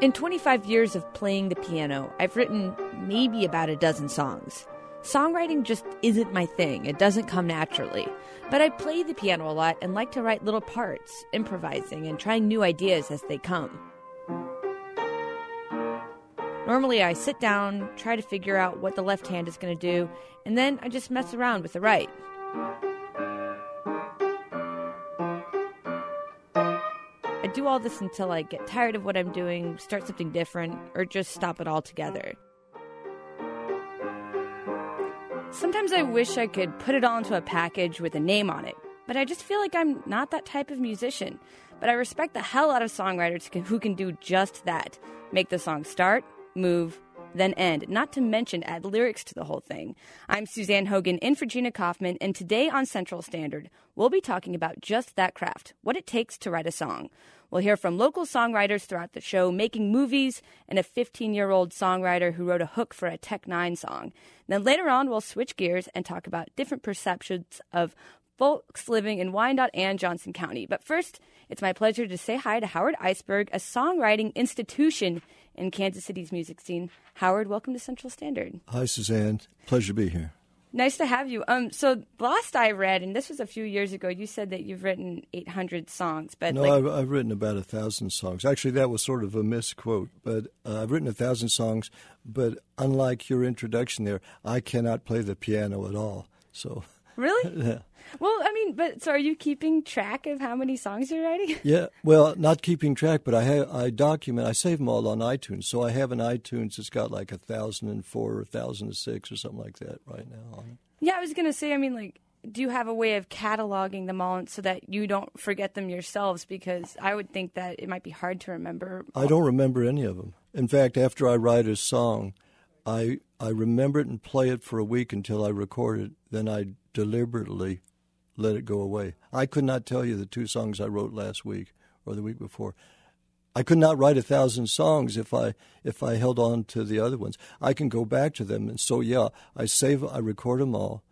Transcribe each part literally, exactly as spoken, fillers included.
In twenty-five years of playing the piano, I've written maybe about a dozen songs. Songwriting just isn't my thing. It doesn't come naturally. But I play the piano a lot and like to write little parts, improvising and trying new ideas as they come. Normally I sit down, try to figure out what the left hand is going to do, and then I just mess around with the right. I do all this until I get tired of what I'm doing, start something different, or just stop it altogether. Sometimes I wish I could put it all into a package with a name on it, but I just feel like I'm not that type of musician. But I respect the hell out of songwriters who can do just that. Make the song start, move, then end, not to mention add lyrics to the whole thing. I'm Suzanne Hogan in for Gina Kaufman, and today on Central Standard, we'll be talking about just that craft, what it takes to write a song. We'll hear from local songwriters throughout the show making movies and a fifteen-year-old songwriter who wrote a hook for a Tech Nine song. And then later on, we'll switch gears and talk about different perceptions of folks living in Wyandotte and Johnson County. But first, it's my pleasure to say hi to Howard Eisberg, a songwriting institution in Kansas City's music scene. Howard, welcome to Central Standard. Hi, Suzanne. Pleasure to be here. Nice to have you. Um, so last I read, and this was a few years ago, you said that you've written eight hundred songs. But no, like... I've, I've written about a thousand songs. Actually, that was sort of a misquote. But uh, I've written a thousand songs. But unlike your introduction there, I cannot play the piano at all. So really? Yeah. Well, I mean, but so are you keeping track of how many songs you're writing? Yeah, well, not keeping track, but I have I document. I save them all on iTunes. So I have an iTunes that's got like a thousand and four or a thousand and six or something like that right now on it. Yeah, I was gonna say. I mean, like, do you have a way of cataloging them all so that you don't forget them yourselves? Because I would think that it might be hard to remember. I don't remember any of them. In fact, after I write a song, I I remember it and play it for a week until I record it. Then I deliberately let it go away. I could not tell you the two songs I wrote last week or the week before. I could not write a thousand songs if I if I held on to the other ones. I can go back to them, and so yeah, I save, I record them all.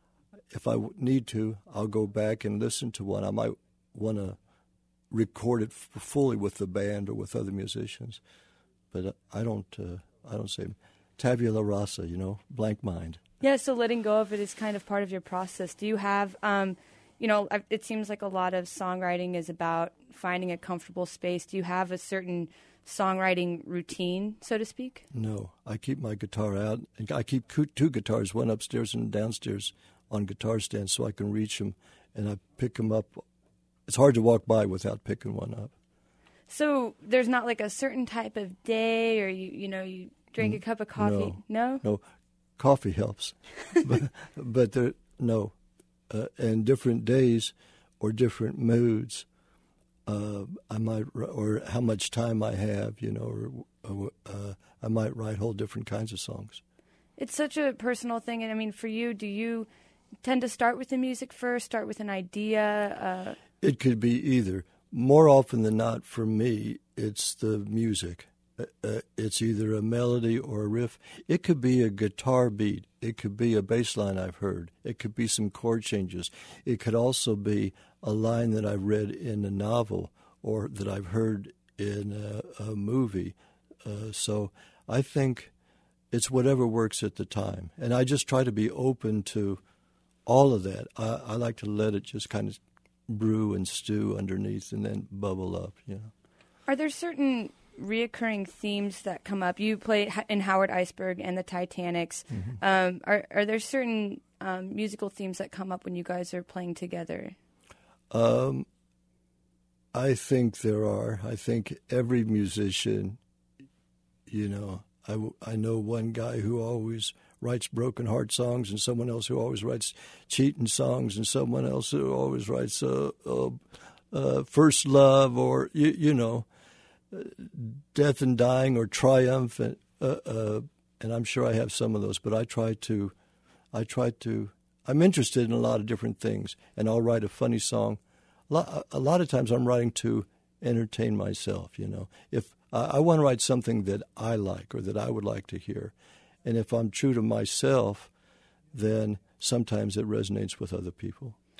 If I need to, I'll go back and listen to one. I might want to record it f- fully with the band or with other musicians, but I don't. Uh, I don't say tabula rasa, you know, blank mind. Yeah, so letting go of it is kind of part of your process. Do you have, um, you know, it seems like a lot of songwriting is about finding a comfortable space. Do you have a certain songwriting routine, so to speak? No, I keep my guitar out. And I keep two guitars, one upstairs and downstairs on guitar stands so I can reach them, and I pick them up. It's hard to walk by without picking one up. So there's not like a certain type of day, or you, you know, you drink a cup of coffee? No? No. Coffee helps, but but there no, uh, and different days or different moods, uh, I might or how much time I have, you know, or uh, I might write whole different kinds of songs. It's such a personal thing, and I mean, for you, do you tend to start with the music first, start with an idea? Uh... It could be either. More often than not, for me, it's the music. Uh, it's either a melody or a riff. It could be a guitar beat. It could be a bass line I've heard. It could be some chord changes. It could also be a line that I've read in a novel or that I've heard in a, a movie. Uh, so I think it's whatever works at the time. And I just try to be open to all of that. I, I like to let it just kind of brew and stew underneath and then bubble up, you know. Are there certain reoccurring themes that come up? You played in Howard Eisberg and the Titanics. Mm-hmm. Um, are are there certain um, musical themes that come up when you guys are playing together? Um, I think there are. I think every musician, you know, I, I know one guy who always writes broken heart songs and someone else who always writes cheating songs and someone else who always writes uh, uh, uh, first love or, you, you know, death and dying or triumph, and, uh, uh, and I'm sure I have some of those. But I try to, I try to. I'm interested in a lot of different things, and I'll write a funny song. A lot, a lot of times, I'm writing to entertain myself. You know, if I, I want to write something that I like or that I would like to hear, and if I'm true to myself, then sometimes it resonates with other people.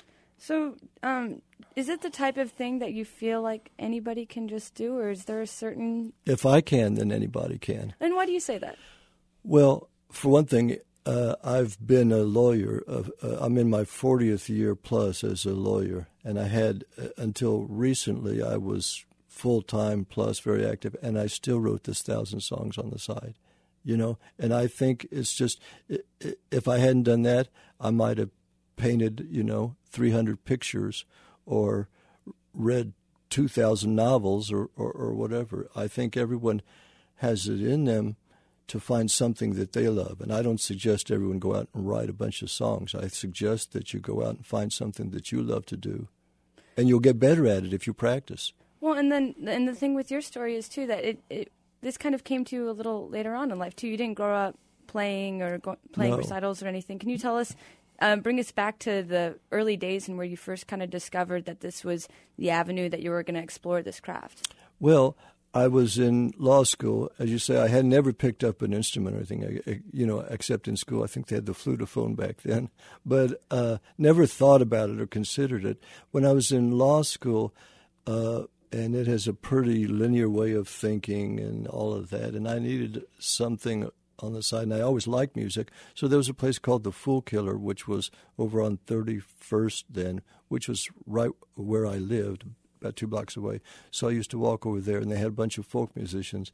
So, um, is it the type of thing that you feel like anybody can just do, or is there a certain... If I can, then anybody can. And why do you say that? Well, for one thing, uh, I've been a lawyer. Of, uh, I'm in my fortieth year plus as a lawyer, and I had, uh, until recently, I was full-time plus very active, and I still wrote this thousand songs on the side, you know? And I think it's just, if I hadn't done that, I might have painted, you know, three hundred pictures or read two thousand novels or, or, or whatever. I think everyone has it in them to find something that they love. And I don't suggest everyone go out and write a bunch of songs. I suggest that you go out and find something that you love to do. And you'll get better at it if you practice. Well, and then and the thing with your story is, too, that it, it this kind of came to you a little later on in life, too. You didn't grow up playing or go, playing No. recitals or anything. Can you tell us, um, bring us back to the early days and where you first kind of discovered that this was the avenue that you were going to explore this craft? Well, I was in law school. As you say, I had never picked up an instrument or anything, you know, except in school. I think they had the flutophone back then, but uh, never thought about it or considered it. When I was in law school, uh, and it has a pretty linear way of thinking and all of that, and I needed something on the side, and I always liked music. So there was a place called the Fool Killer, which was over on thirty-first then, which was right where I lived, about two blocks away. So I used to walk over there, and they had a bunch of folk musicians.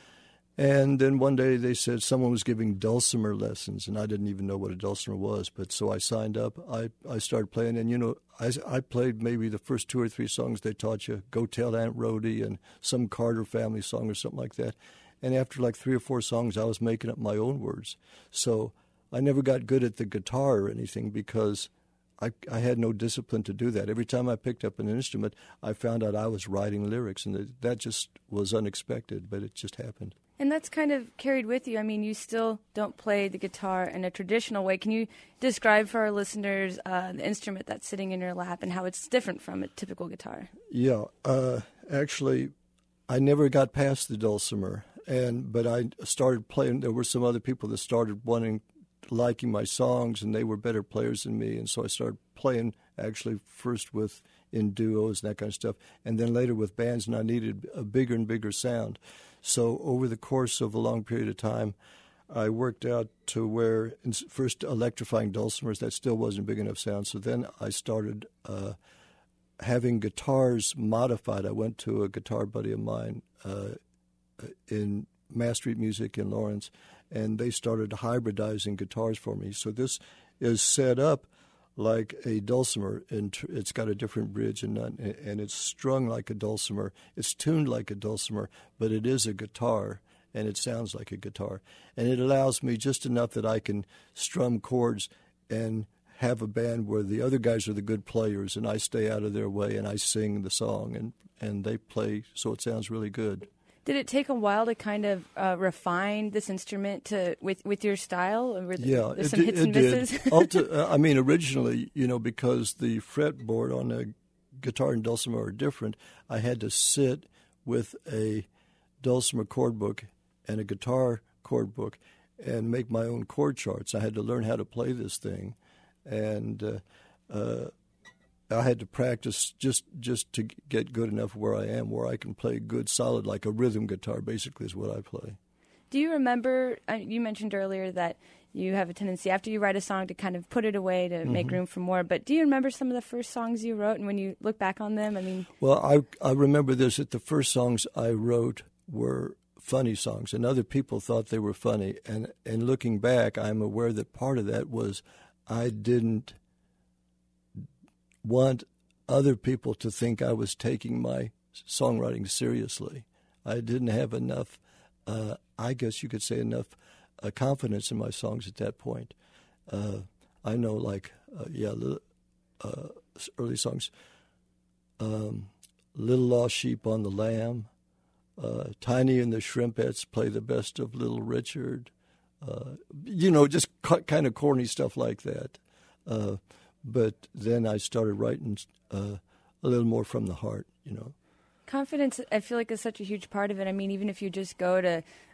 And then one day they said someone was giving dulcimer lessons, and I didn't even know what a dulcimer was. But so I signed up. I, I started playing, and, you know, I, I played maybe the first two or three songs they taught you, Go Tell Aunt Rhody and some Carter family song or something like that. And after like three or four songs, I was making up my own words. So I never got good at the guitar or anything because I, I had no discipline to do that. Every time I picked up an instrument, I found out I was writing lyrics, and that, that just was unexpected, but it just happened. And that's kind of carried with you. I mean, you still don't play the guitar in a traditional way. Can you describe for our listeners uh, the instrument that's sitting in your lap and how it's different from a typical guitar? Yeah, uh, actually, I never got past the dulcimer, and but I started playing. There were some other people that started wanting, liking my songs, and they were better players than me, and so I started playing actually first with in duos and that kind of stuff, and then later with bands, and I needed a bigger and bigger sound. So over the course of a long period of time, I worked out to where, first electrifying dulcimers, that still wasn't big enough sound. So then I started uh, having guitars modified. I went to a guitar buddy of mine uh, in Mass Street Music in Lawrence, and they started hybridizing guitars for me. So this is set up like a dulcimer, and it's got a different bridge and nut, and it's strung like a dulcimer. It's tuned like a dulcimer, but it is a guitar, and it sounds like a guitar. And it allows me just enough that I can strum chords and have a band where the other guys are the good players, and I stay out of their way, and I sing the song, and, and they play, so it sounds really good. Did it take a while to kind of uh, refine this instrument to with, with your style? Or yeah, there's it, some hits it and misses? did. Ulti- uh, I mean, originally, you know, because the fretboard on a guitar and dulcimer are different, I had to sit with a dulcimer chord book and a guitar chord book and make my own chord charts. I had to learn how to play this thing, and uh, uh, I had to practice just, just to get good enough where I am, where I can play good, solid, like a rhythm guitar, basically, is what I play. Do you remember, uh, you mentioned earlier that you have a tendency, after you write a song, to kind of put it away to mm-hmm. make room for more, but do you remember some of the first songs you wrote, and when you look back on them, I mean... Well, I, I remember this, that the first songs I wrote were funny songs, and other people thought they were funny, and, and looking back, I'm aware that part of that was I didn't want other people to think I was taking my songwriting seriously. I didn't have enough, uh, I guess you could say, enough uh, confidence in my songs at that point. Uh, I know, like, uh, yeah, uh, early songs, um, Little Lost Sheep on the Lamb, uh, Tiny and the Shrimpettes Play the Best of Little Richard, uh, you know, just c- kind of corny stuff like that. Uh, But then I started writing uh, a little more from the heart, you know. Confidence, I feel like, is such a huge part of it. I mean, even if you just go to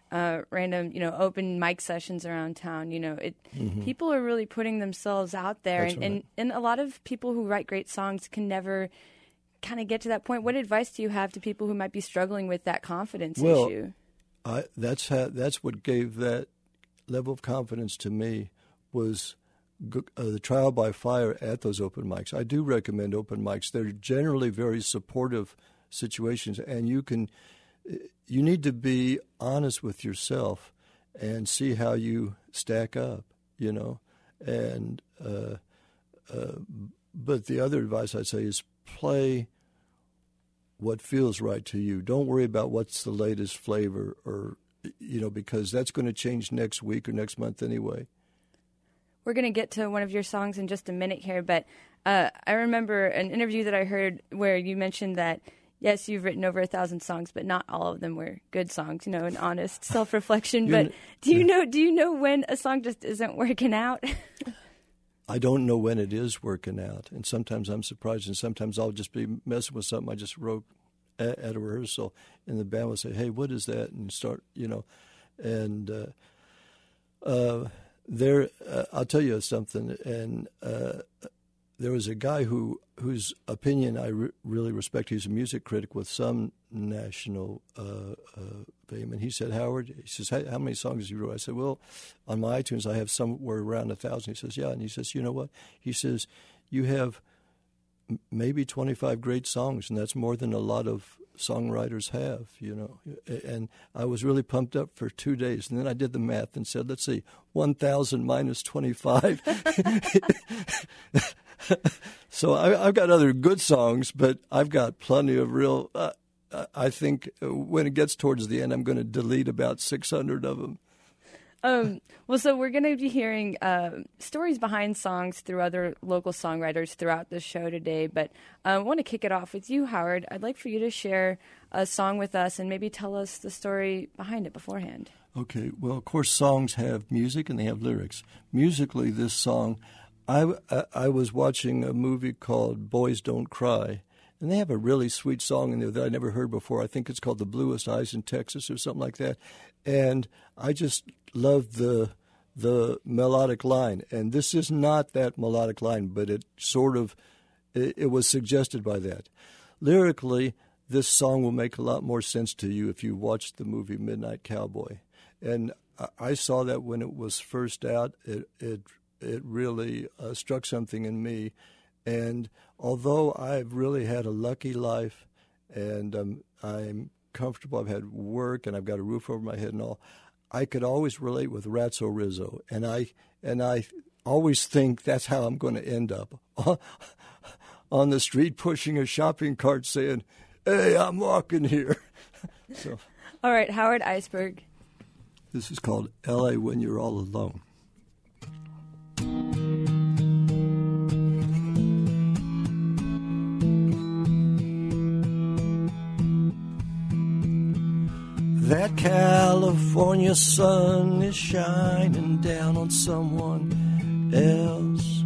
uh, random, you know, open mic sessions around town. You know, it mm-hmm. people are really putting themselves out there, and, right. and and a lot of people who write great songs can never kind of get to that point. What advice do you have to people who might be struggling with that confidence well, issue? I, that's how, that's what gave that level of confidence to me was uh, the trial by fire at those open mics. I do recommend open mics. They're generally very supportive situations, and you can you need to be honest with yourself and see how you stack up, you know. And uh, uh, but the other advice I'd say is play what feels right to you. Don't worry about what's the latest flavor, or you know, because that's going to change next week or next month anyway. We're going to get to one of your songs in just a minute here, but uh, I remember an interview that I heard where you mentioned that, yes, you've written over a thousand songs, but not all of them were good songs, you know, an honest self-reflection. But do you know do you know when a song just isn't working out? I don't know when it is working out, and sometimes I'm surprised, and sometimes I'll just be messing with something I just wrote at, at a rehearsal, and the band will say, hey, what is that? And start, you know, and uh, uh, there, uh, I'll tell you something, and uh, there was a guy who whose opinion I re- really respect. He's a music critic with some national uh, uh, fame, and he said, Howard, he says, how, how many songs you wrote? I said, well, on my iTunes I have somewhere around a thousand. He says, yeah, and he says, you know what? He says, you have m- maybe twenty-five great songs, and that's more than a lot of songwriters have, you know. And I was really pumped up for two days, and then I did the math and said, let's see, one thousand minus twenty-five. So I, I've got other good songs, but I've got plenty of real. Uh, I think when it gets towards the end, I'm going to delete about six hundred of them. Um, well, so we're going to be hearing uh, stories behind songs through other local songwriters throughout the show today. But uh, I want to kick it off with you, Howard. I'd like for you to share a song with us and maybe tell us the story behind it beforehand. Okay. Well, of course, songs have music and they have lyrics. Musically, this song, I, I, I was watching a movie called Boys Don't Cry, and they have a really sweet song in there that I never heard before. I think it's called The Bluest Eyes in Texas or something like that. And I just loved the the melodic line. And this is not that melodic line, but it sort of, it, it was suggested by that. Lyrically, this song will make a lot more sense to you if you watch the movie Midnight Cowboy. And I, I saw that when it was first out. It it, it really uh, struck something in me. And although I've really had a lucky life and um, I'm comfortable, I've had work and I've got a roof over my head and all, I could always relate with Ratso Rizzo. And I and I always think that's how I'm going to end up, on the street pushing a shopping cart saying, hey, I'm walking here. So, all right, Howard Eisberg. This is called L A When You're All Alone. That California sun is shining down on someone else.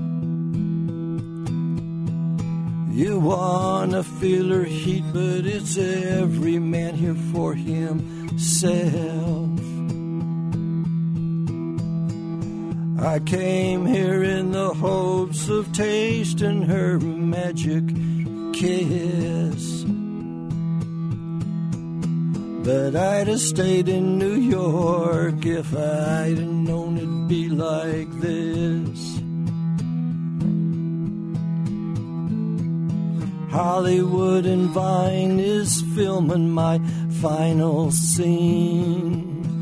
You wanna feel her heat, but it's every man here for himself. I came here in the hopes of tasting her magic kiss, but I'd have stayed in New York if I'd have known it'd be like this. Hollywood and Vine is filming my final scene.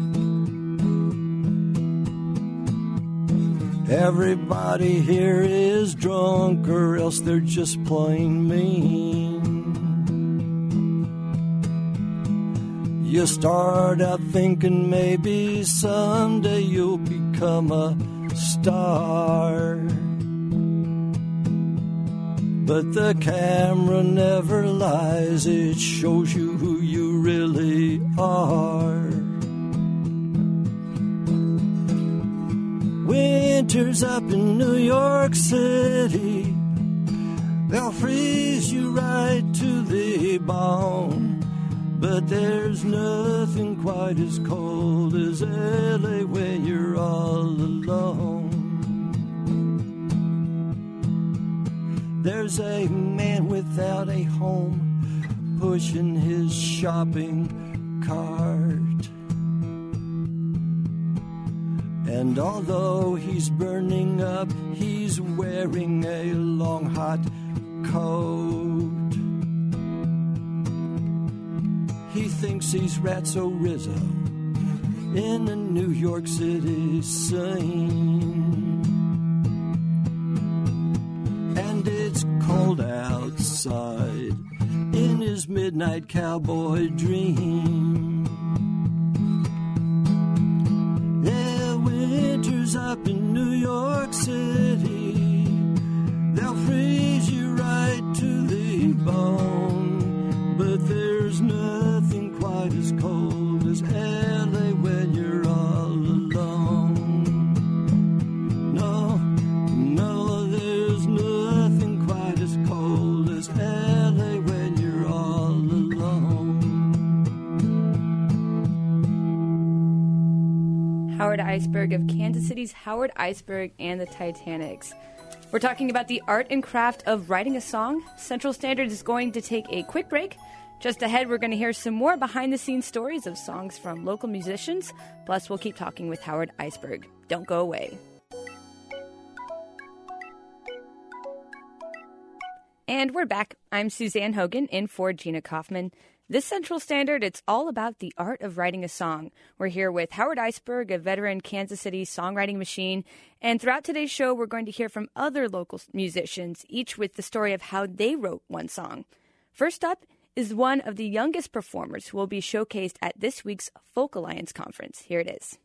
Everybody here is drunk or else they're just plain mean. You start out thinking maybe someday you'll become a star, but the camera never lies, it shows you who you really are. Winter's up in New York City, they'll freeze you right to the bone, but there's nothing nothing quite as cold as L A when you're all alone. There's a man without a home pushing his shopping cart. And although he's burning up, he's wearing a long hot coat. He thinks he's Ratso Rizzo in a New York City scene. And it's cold outside in his midnight cowboy dream. Yeah, winter's up in New York City. They'll freeze you right to the bone. But there's nothing quite as cold as L A when you're all alone. No, no, there's nothing quite as cold as L A when you're all alone. Howard Eisberg of Kansas City's Howard Eisberg and the Titanics. We're talking about the art and craft of writing a song. Central Standard is going to take a quick break. Just ahead, we're going to hear some more behind-the-scenes stories of songs from local musicians. Plus, we'll keep talking with Howard Eisberg. Don't go away. And we're back. I'm Suzanne Hogan in for Gina Kaufman. This Central Standard, it's all about the art of writing a song. We're here with Howard Eisberg, a veteran Kansas City songwriting machine. And throughout today's show, we're going to hear from other local musicians, each with the story of how they wrote one song. First up is one of the youngest performers who will be showcased at this week's Folk Alliance Conference. Here it is.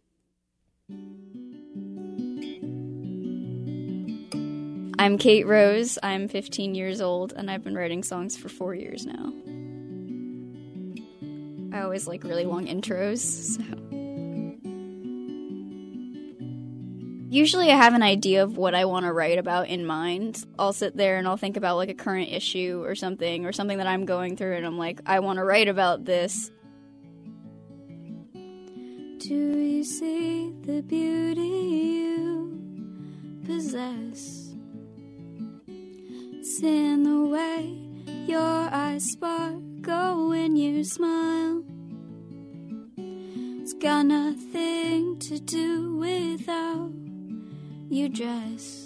I'm Kate Rose. I'm fifteen years old, and I've been writing songs for four years now. I always like really long intros, so... Usually I have an idea of what I want to write about in mind. I'll sit there and I'll think about like a current issue or something, or something that I'm going through, and I'm like, I want to write about this. Do you see the beauty you possess? It's in the way your eyes sparkle when you smile. It's got nothing to do with how you dress,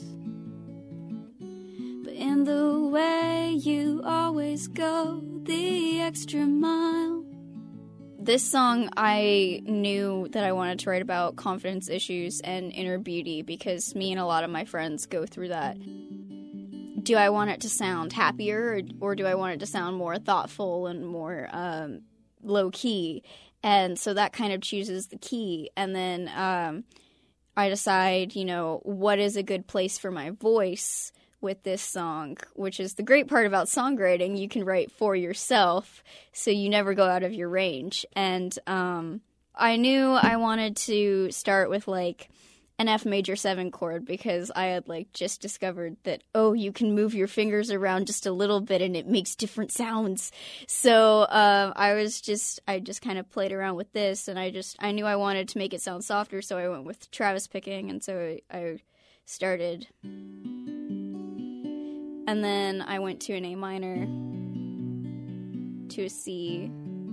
but in the way you always go the extra mile. This song, I knew that I wanted to write about confidence issues and inner beauty because me and a lot of my friends go through that. Do I want it to sound happier, or, or do I want it to sound more thoughtful and more um, low-key? And so that kind of chooses the key. And then um, I decide, you know, what is a good place for my voice with this song, which is the great part about songwriting. You can write for yourself, so you never go out of your range. And um, I knew I wanted to start with, like, an F major seven chord because I had, like, just discovered that, oh, you can move your fingers around just a little bit and it makes different sounds. So uh, I was just, I just kind of played around with this, and I just, I knew I wanted to make it sound softer, so I went with Travis picking, and so I started. And then I went to an A minor, to a C,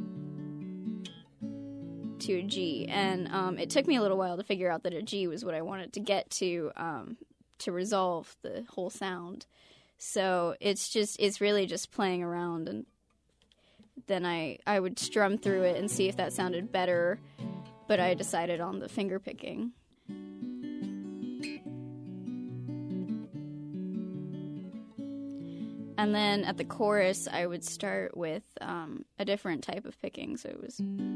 to a G, and um, it took me a little while to figure out that a G was what I wanted to get to um, to resolve the whole sound. So it's just it's really just playing around, and then I I would strum through it and see if that sounded better, but I decided on the finger picking. And then at the chorus, I would start with um, a different type of picking, so it was...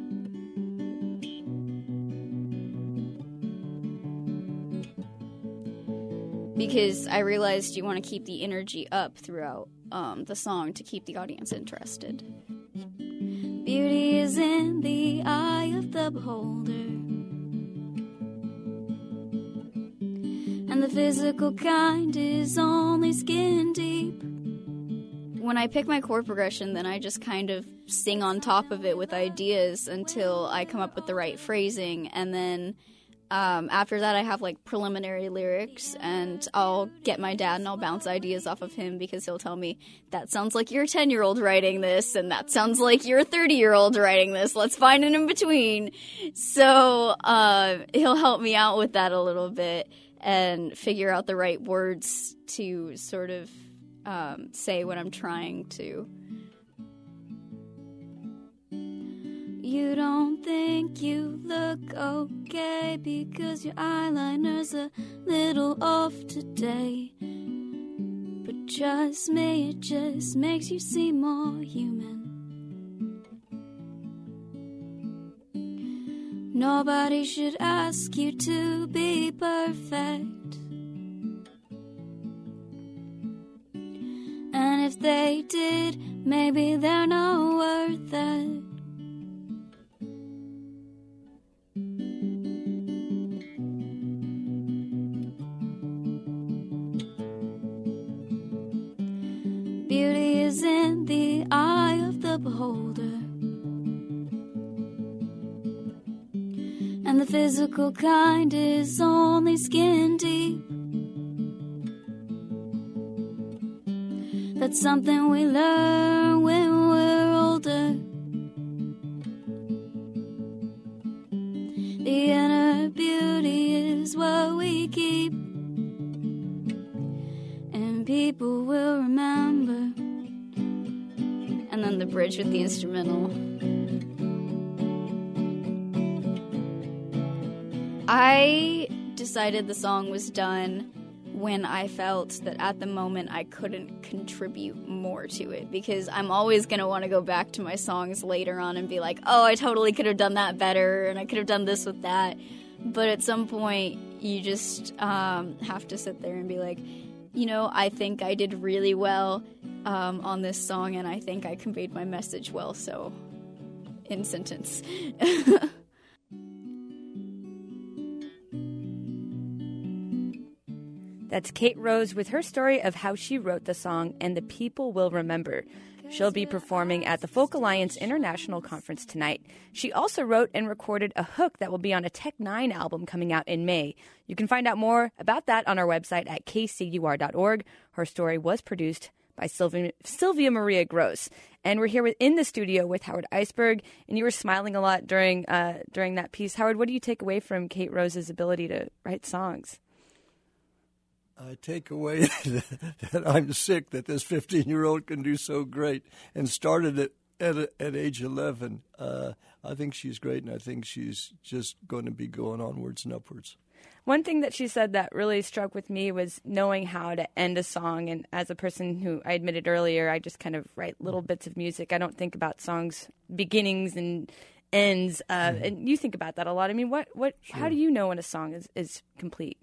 Because I realized you want to keep the energy up throughout um, the song to keep the audience interested. Beauty is in the eye of the beholder, and the physical kind is only skin deep. when I pick my chord progression, then I just kind of sing on top of it with ideas until I come up with the right phrasing, and then um, after that I have like preliminary lyrics, and I'll get my dad and I'll bounce ideas off of him because he'll tell me, that sounds like you're a ten-year-old writing this, and that sounds like you're a thirty-year-old writing this. Let's find an in-between. So uh, he'll help me out with that a little bit and figure out the right words to sort of um, say what I'm trying to. You don't think you look okay because your eyeliner's a little off today. But trust me, it just makes you seem more human. Nobody should ask you to be perfect. And if they did, maybe they're not worth it. Beauty is in the eye of the beholder, and the physical kind is only skin deep. That's something we learn when we're older. The inner beauty is what we keep, and people will remember. And then the bridge with the instrumental. I decided the song was done when I felt that at the moment I couldn't contribute more to it, because I'm always going to want to go back to my songs later on and be like, oh, I totally could have done that better, and I could have done this with that. But at some point, you just um, have to sit there and be like, you know, I think I did really well um, on this song, and I think I conveyed my message well, so in sentence. That's Kate Rose with her story of how she wrote the song And the People Will Remember. She'll be performing at the Folk Alliance International Conference tonight. She also wrote and recorded a hook that will be on a Tech Nine album coming out in May. You can find out more about that on our website at k c u r dot org. Her story was produced by Sylvia, Sylvia Maria Gross. And we're here with, in the studio with Howard Eisberg, and you were smiling a lot during uh, during that piece. Howard, what do you take away from Kate Rose's ability to write songs? I take away that I'm sick that this fifteen-year-old can do so great, and started it at at age eleven. Uh, I think she's great, and I think she's just going to be going onwards and upwards. One thing that she said that really struck with me was knowing how to end a song. And as a person who, I admitted earlier, I just kind of write little bits of music. I don't think about songs' beginnings and ends. Uh, mm. And you think about that a lot. I mean, what, what, sure. How do you know when a song is, is complete?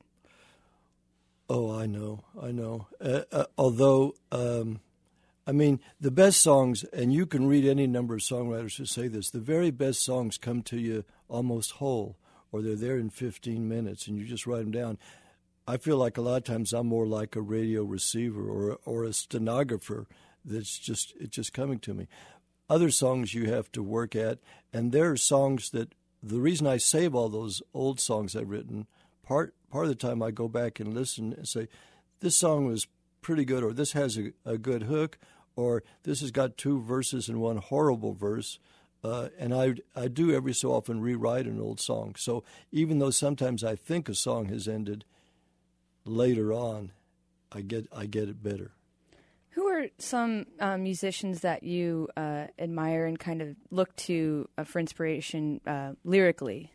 Oh, I know, I know. Uh, uh, although, um, I mean, the best songs, and you can read any number of songwriters who say this, the very best songs come to you almost whole, or they're there in fifteen minutes, and you just write them down. I feel like a lot of times I'm more like a radio receiver or or a stenographer that's just it's just coming to me. Other songs you have to work at, and there are songs that, the reason I save all those old songs I've written, part part of the time I go back and listen and say, this song was pretty good, or this has a, a good hook, or this has got two verses and one horrible verse. Uh, and I, I do every so often rewrite an old song. So even though sometimes I think a song has ended, later on, I get I get it better. Who are some uh, musicians that you uh, admire and kind of look to uh, for inspiration uh, lyrically?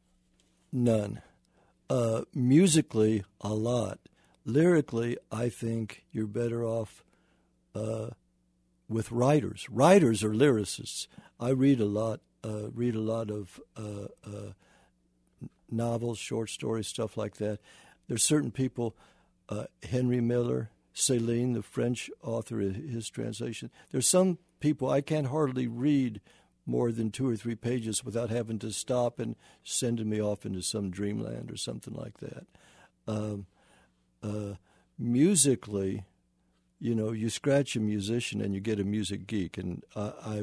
None. Uh, musically, a lot. Lyrically, I think you're better off uh, with writers. Writers are lyricists. I read a lot. Uh, read a lot of uh, uh, novels, short stories, stuff like that. There's certain people. Uh, Henry Miller, Céline, the French author, his translation. There's some people I can't hardly read more than two or three pages without having to stop and sending me off into some dreamland or something like that. Um, uh, musically, you know, you scratch a musician and you get a music geek. And uh, I,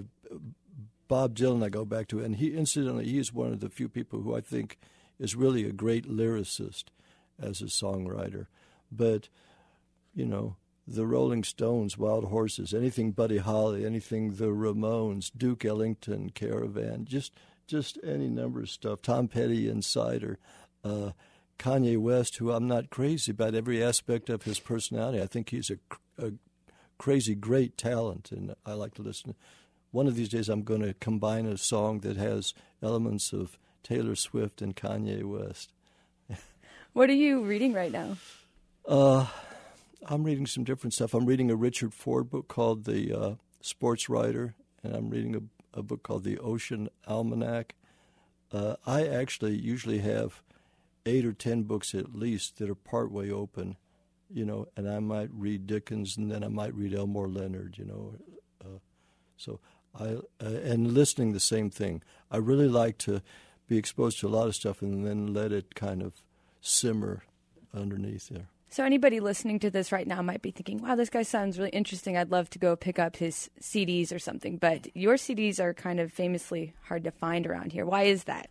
Bob Dylan, I go back to, and he, incidentally, he is one of the few people who I think is really a great lyricist as a songwriter. But, you know, the Rolling Stones, Wild Horses, anything Buddy Holly, anything the Ramones, Duke Ellington, Caravan, just just any number of stuff. Tom Petty, Insider, uh, Kanye West, who I'm not crazy about every aspect of his personality. I think he's a, a crazy great talent, and I like to listen. One of these days I'm going to combine a song that has elements of Taylor Swift and Kanye West. What are you reading right now? Uh, I'm reading some different stuff. I'm reading a Richard Ford book called The uh, Sports Writer, and I'm reading a, a book called The Ocean Almanac. Uh, I actually usually have eight or ten books at least that are partway open, you know, and I might read Dickens and then I might read Elmore Leonard, you know. Uh, so I uh, and listening the same thing. I really like to be exposed to a lot of stuff and then let it kind of simmer underneath there. So anybody listening to this right now might be thinking, wow, this guy sounds really interesting. I'd love to go pick up his C Ds or something. But your C Ds are kind of famously hard to find around here. Why is that?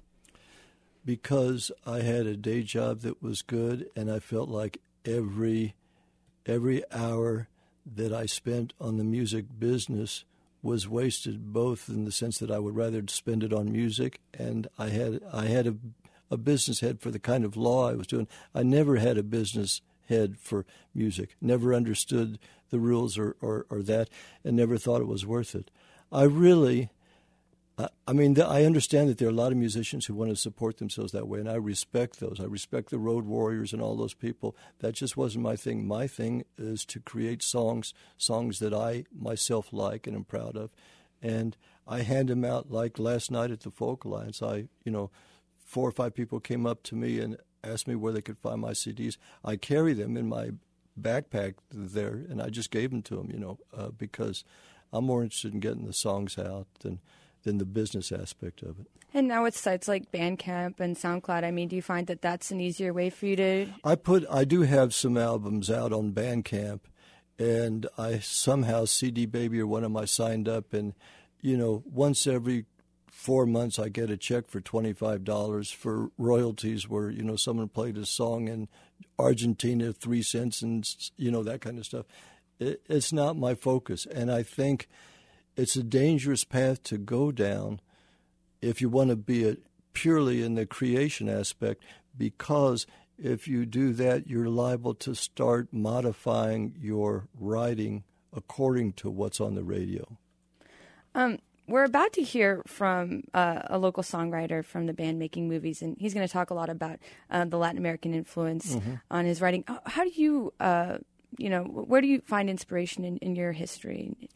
Because I had a day job that was good, and I felt like every every hour that I spent on the music business was wasted, both in the sense that I would rather spend it on music, and I had I had a, a business head for the kind of law I was doing. I never had a business head for music, never understood the rules or, or, or that, and never thought it was worth it. I really, I, I mean, the, I understand that there are a lot of musicians who want to support themselves that way, and I respect those. I respect the road warriors and all those people. That just wasn't my thing. My thing is to create songs, songs that I myself like and am proud of, and I hand them out. Like last night at the Folk Alliance, I, you know, four or five people came up to me and asked me where they could find my C Ds. I carry them in my backpack there, and I just gave them to them, you know, uh, because I'm more interested in getting the songs out than than the business aspect of it. And now with sites like Bandcamp and SoundCloud, I mean, do you find that that's an easier way for you to... I put, I do have some albums out on Bandcamp, and I somehow, C D Baby or one of my signed up, and, you know, once every four months I get a check for twenty-five dollars for royalties where, you know, someone played a song in Argentina, three cents, and, you know, that kind of stuff. It, it's not my focus, and I think it's a dangerous path to go down if you want to be a, purely in the creation aspect, because if you do that, you're liable to start modifying your writing according to what's on the radio. Um. We're about to hear from uh, a local songwriter from the band Making Movies, and he's going to talk a lot about uh, the Latin American influence mm-hmm. on his writing. How do you, uh, you know, where do you find inspiration in, in your history?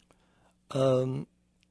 Um,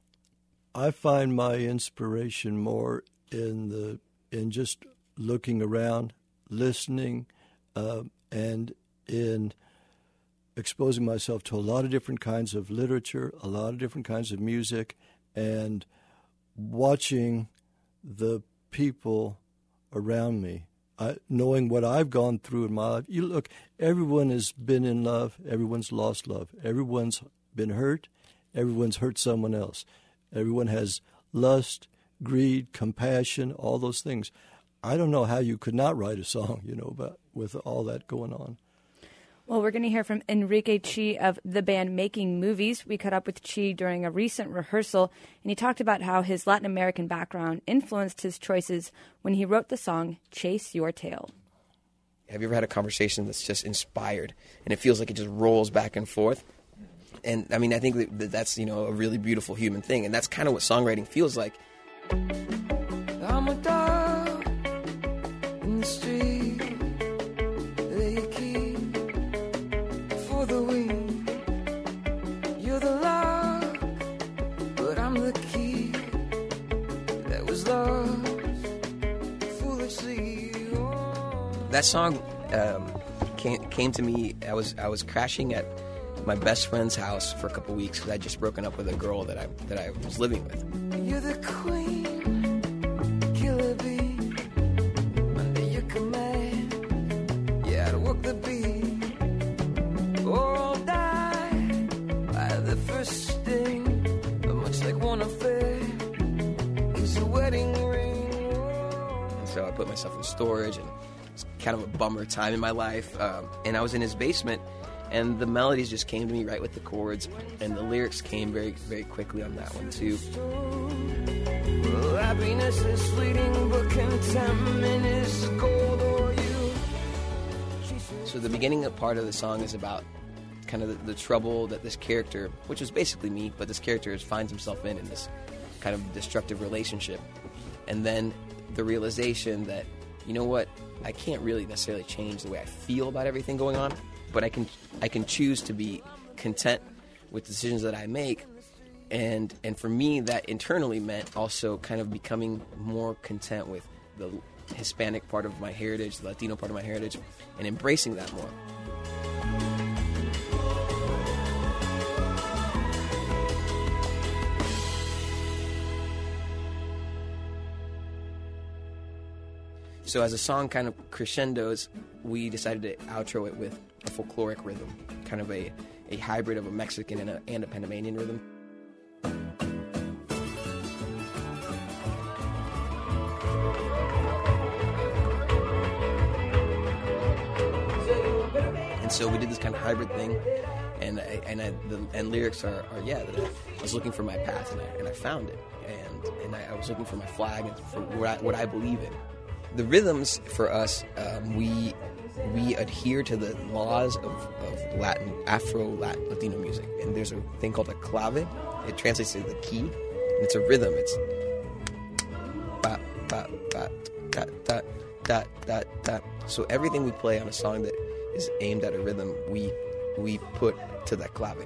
I find my inspiration more in the in just looking around, listening, uh, and in exposing myself to a lot of different kinds of literature, a lot of different kinds of music, and watching the people around me, I, knowing what I've gone through in my life. You look, everyone has been in love. Everyone's lost love. Everyone's been hurt. Everyone's hurt someone else. Everyone has lust, greed, compassion, all those things. I don't know how you could not write a song, you know, about with all that going on. Well, we're going to hear from Enrique Chi of the band Making Movies. We caught up with Chi during a recent rehearsal, and he talked about how his Latin American background influenced his choices when he wrote the song Chase Your Tail. Have you ever had a conversation that's just inspired, and it feels like it just rolls back and forth? And, I mean, I think that that's, you know, a really beautiful human thing, and that's kind of what songwriting feels like. I'm a dog in the street. That song um, came, came to me. I was I was crashing at my best friend's house for a couple weeks because I'd just broken up with a girl that I that I was living with. You're the queen, killer bee, under your command. Yeah, I'd walk the beat or I'll die like one affair is a wedding ring. And so I put myself in storage, and it's kind of a bummer time in my life. Um, and I was in his basement, and the melodies just came to me right with the chords, and the lyrics came very, very quickly on that one too. Well, happiness is fleeting, but contentment is gold or you. So the beginning part of the song is about kind of the, the trouble that this character, which is basically me, but this character is, finds himself in in this kind of destructive relationship. And then the realization that, you know what, I can't really necessarily change the way I feel about everything going on, but I can I can choose to be content with the decisions that I make. And and for me, that internally meant also kind of becoming more content with the Hispanic part of my heritage, the Latino part of my heritage, and embracing that more. So as the song kind of crescendos, we decided to outro it with a folkloric rhythm, kind of a, a hybrid of a Mexican and a, and a Panamanian rhythm. And so we did this kind of hybrid thing, and I, and I, the and lyrics are, are yeah, that I was looking for my path, and I, and I found it, and and I, I was looking for my flag and for what I, what I believe in. The rhythms for us, um, we we adhere to the laws of, of Latin, Afro-Latino music, and there's a thing called a clave. It translates to the key, and it's a rhythm. It's ba ba ba da da da da da. So everything we play on a song that is aimed at a rhythm, we we put to that clave.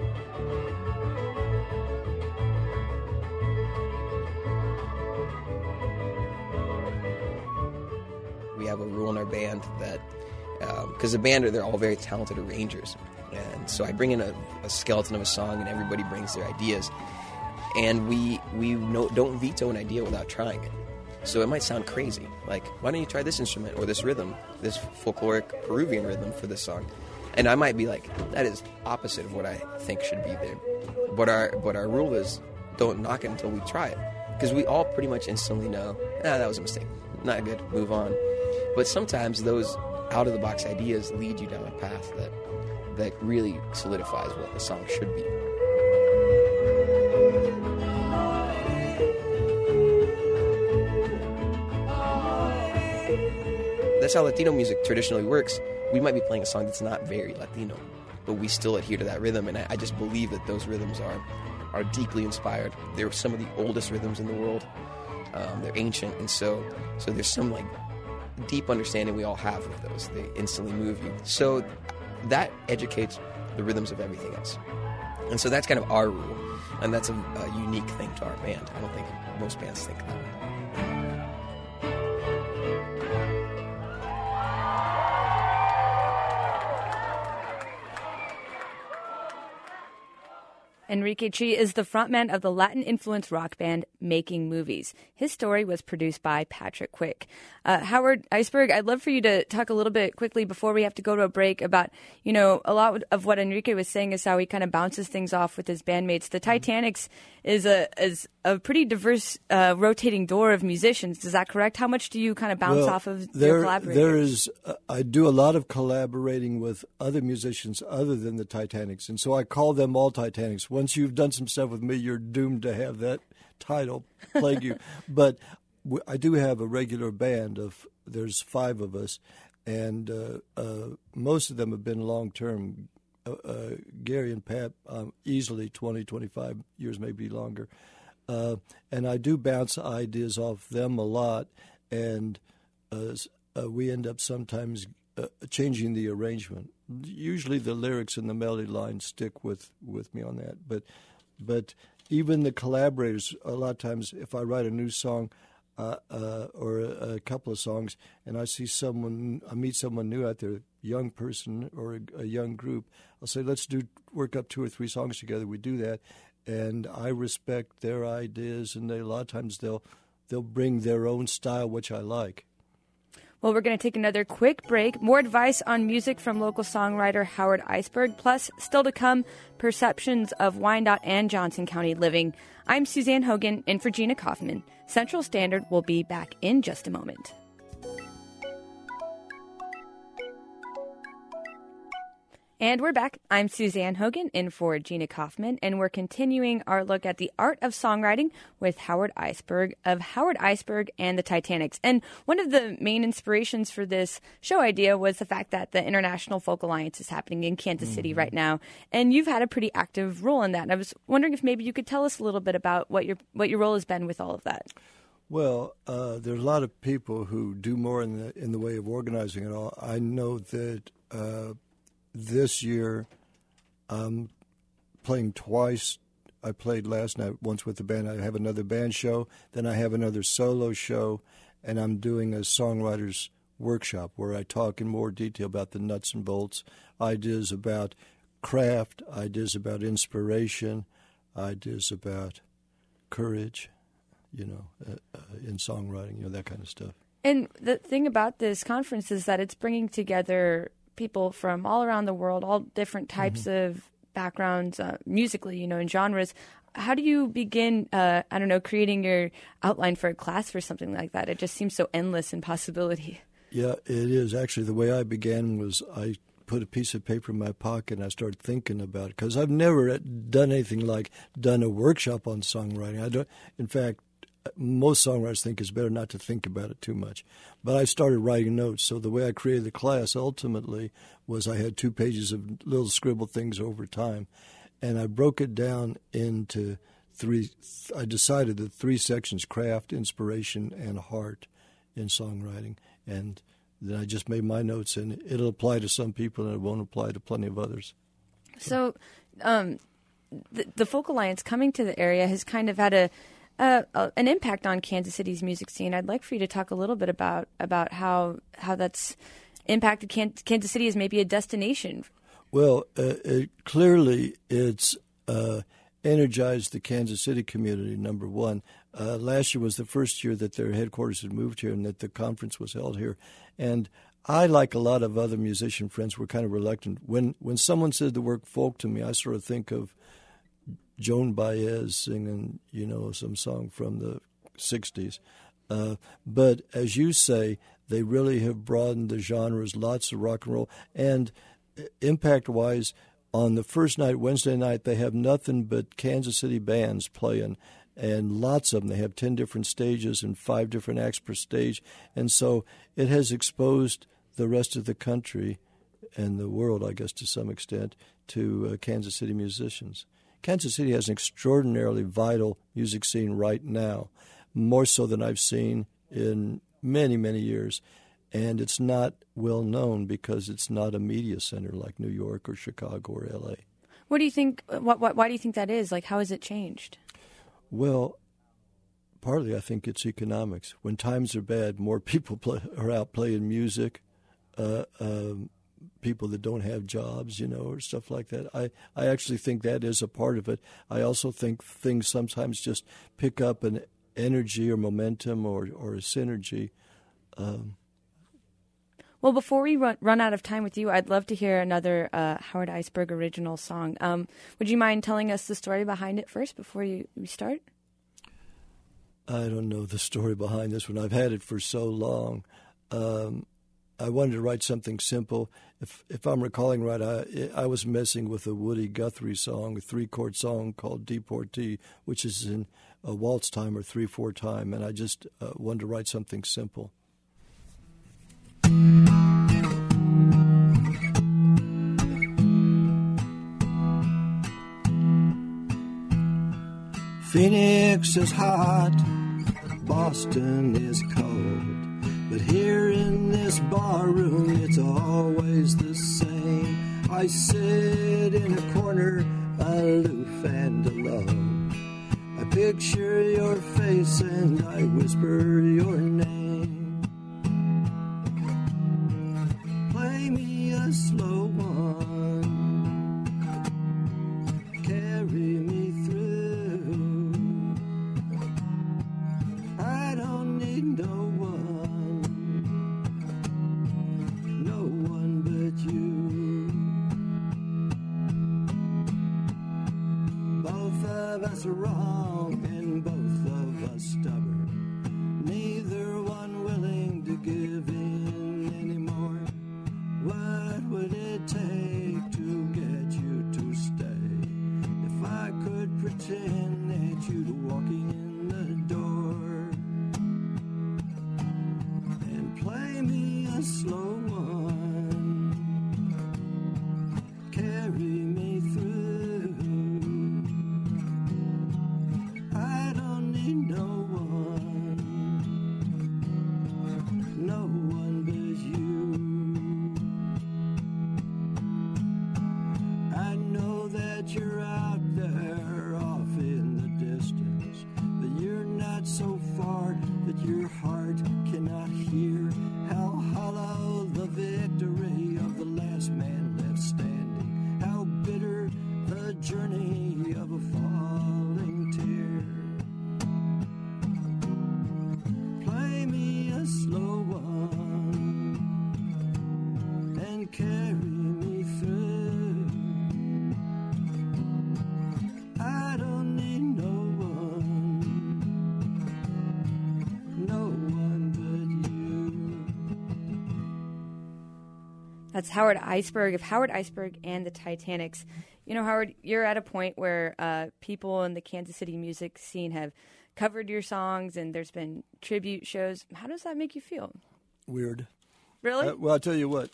We have a rule in our band that, because um, the band, they're all very talented arrangers. And so I bring in a, a skeleton of a song, and everybody brings their ideas. And we we no, don't veto an idea without trying it. So it might sound crazy. Like, why don't you try this instrument or this rhythm, this folkloric Peruvian rhythm for this song? And I might be like, that is opposite of what I think should be there. But our, but our rule is, don't knock it until we try it. Because we all pretty much instantly know, ah, that was a mistake. Not good. Move on. But sometimes those out-of-the-box ideas lead you down a path that that really solidifies what the song should be. That's how Latino music traditionally works. We might be playing a song that's not very Latino, but we still adhere to that rhythm, and I, I just believe that those rhythms are, are deeply inspired. They're some of the oldest rhythms in the world. Um, they're ancient, and so so there's some like deep understanding we all have of those. They instantly move you. So that educates the rhythms of everything else. And so that's kind of our rule, and that's a, a unique thing to our band. I don't think most bands think that way. Enrique Chi is the frontman of the Latin-influenced rock band Making Movies. His story was produced by Patrick Quick. Uh, Howard Iceberg, I'd love for you to talk a little bit quickly before we have to go to a break about, you know, a lot of what Enrique was saying is how he kind of bounces things off with his bandmates. The Titanics is a is a pretty diverse uh, rotating door of musicians. Is that correct? How much do you kind of bounce well, off of there, your collaborators? There is, uh, I do a lot of collaborating with other musicians other than the Titanics, and so I call them all Titanics. Once you've done some stuff with me, you're doomed to have that title plague you. But w- I do have a regular band of, there's five of us, and uh, uh, most of them have been long-term. Uh, uh, Gary and Pat, um, easily twenty, twenty-five years, maybe longer. Uh, and I do bounce ideas off them a lot, and uh, uh, we end up sometimes uh, changing the arrangement. Usually the lyrics and the melody lines stick with, with me on that. But but even the collaborators, a lot of times if I write a new song uh, uh, or a, a couple of songs and I see someone, I meet someone new out there, a young person or a, a young group, I'll say, let's do work up two or three songs together. We do that. And I respect their ideas, and they, a lot of times they'll they'll bring their own style, which I like. Well, we're going to take another quick break. More advice on music from local songwriter Howard Eisberg, plus still to come, perceptions of Wyandotte and Johnson County living. I'm Suzanne Hogan, in for Gina Kaufman. Central Standard will be back in just a moment. And we're back. I'm Suzanne Hogan, in for Gina Kaufman, and we're continuing our look at the art of songwriting with Howard Eisberg of Howard Eisberg and the Titanics. And one of the main inspirations for this show idea was the fact that the International Folk Alliance is happening in Kansas City mm-hmm. right now, and you've had a pretty active role in that. And I was wondering if maybe you could tell us a little bit about what your what your role has been with all of that. Well, uh, there's a lot of people who do more in the in the way of organizing it all. I know that. Uh, This year, I'm playing twice. I played last night once with the band. I have another band show. Then I have another solo show, and I'm doing a songwriters workshop where I talk in more detail about the nuts and bolts, ideas about craft, ideas about inspiration, ideas about courage, you know, uh, uh, in songwriting, you know, that kind of stuff. And the thing about this conference is that it's bringing together people from all around the world, all different types mm-hmm. of backgrounds, uh, musically, you know, and genres. How do you begin, uh, I don't know, creating your outline for a class for something like that? It just seems so endless in possibility. Yeah, it is. Actually, the way I began was I put a piece of paper in my pocket and I started thinking about it, because I've never done anything like done a workshop on songwriting. I don't. In fact, most songwriters think it's better not to think about it too much. But I started writing notes. So the way I created the class ultimately was I had two pages of little scribbled things over time. And I broke it down into three. I decided that three sections: craft, inspiration, and heart in songwriting. And then I just made my notes, and it'll apply to some people and it won't apply to plenty of others. So um, the, the Folk Alliance coming to the area has kind of had a Uh, uh, an impact on Kansas City's music scene. I'd like for you to talk a little bit about about how how that's impacted Can- Kansas City as maybe a destination. Well, uh, it, clearly it's uh, energized the Kansas City community, number one. Uh, last year was the first year that their headquarters had moved here and that the conference was held here. And I, like a lot of other musician friends, were kind of reluctant. When, when someone said the word folk to me, I sort of think of Joan Baez singing, you know, some song from the sixties. Uh, but as you say, they really have broadened the genres, lots of rock and roll. And impact-wise, on the first night, Wednesday night, they have nothing but Kansas City bands playing, and lots of them. They have ten different stages and five different acts per stage. And so it has exposed the rest of the country and the world, I guess, to some extent, to uh, Kansas City musicians. Kansas City has an extraordinarily vital music scene right now, more so than I've seen in many, many years. And it's not well known because it's not a media center like New York or Chicago or L A. What do you think? What, what, why do you think that is? Like, how has it changed? Well, partly I think it's economics. When times are bad, more people play, are out playing music. Uh, um, people that don't have jobs, you know, or stuff like that. I, I actually think that is a part of it. I also think things sometimes just pick up an energy or momentum or, or a synergy. Um, well, before we run, run out of time with you, I'd love to hear another uh, Howard Eisberg original song. Um, would you mind telling us the story behind it first before you we start? I don't know the story behind this one. I've had it for so long. Um, I wanted to write something simple. If if I'm recalling right, I I was messing with a Woody Guthrie song, a three-chord song called Deportee, which is in a waltz time or three-four time, and I just uh, wanted to write something simple. Phoenix is hot, Boston is cold. But here in this bar room, it's always the same. I sit in a corner, aloof and alone. I picture your face and I whisper your name. Play me a slow one, carry me through. I don't need no one walking in the door, and play me a slow one, carry me through. I don't need no one, no one but you. I know that you're out there off in the distance, that you're not so far that your heart cannot hear how hollow the victory of the last man left standing, how bitter the journey of a falling tear. Play me a slow one and carry me through. I don't need no one, no one but you. That's Howard Eisberg of Howard Eisberg and the Titanics. You know, Howard, you're at a point where uh, people in the Kansas City music scene have covered your songs, and there's been tribute shows. How does that make you feel? Weird. Really? Uh, well, I'll tell you what.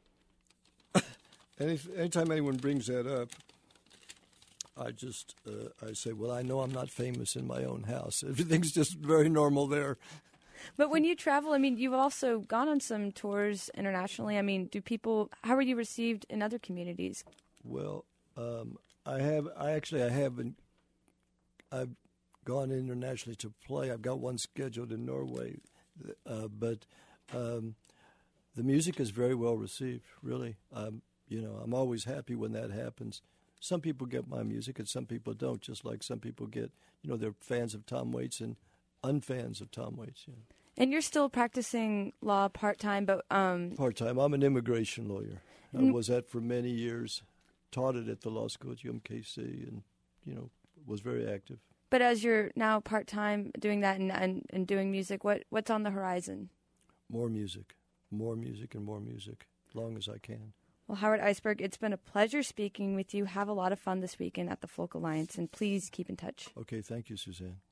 Any, anytime anyone brings that up, I just, uh, I say, well, I know I'm not famous in my own house. Everything's just very normal there. But when you travel, I mean, you've also gone on some tours internationally. I mean, do people, how are you received in other communities? Well, um, I have, I actually, I haven't, I've gone internationally to play. I've got one scheduled in Norway, uh, but um, the music is very well received, really. Um, you know, I'm always happy when that happens. Some people get my music and some people don't, just like some people get, you know, they're fans of Tom Waits and unfans of Tom Waits. You know. And you're still practicing law part-time, but... Um, part-time. I'm an immigration lawyer. I was that for many years, taught it at the law school at U M K C, and, you know, was very active. But as you're now part-time doing that and, and, and doing music, what, what's on the horizon? More music. More music and more music, as long as I can. Well, Howard Eisberg, it's been a pleasure speaking with you. Have a lot of fun this weekend at the Folk Alliance, and please keep in touch. Okay, thank you, Suzanne.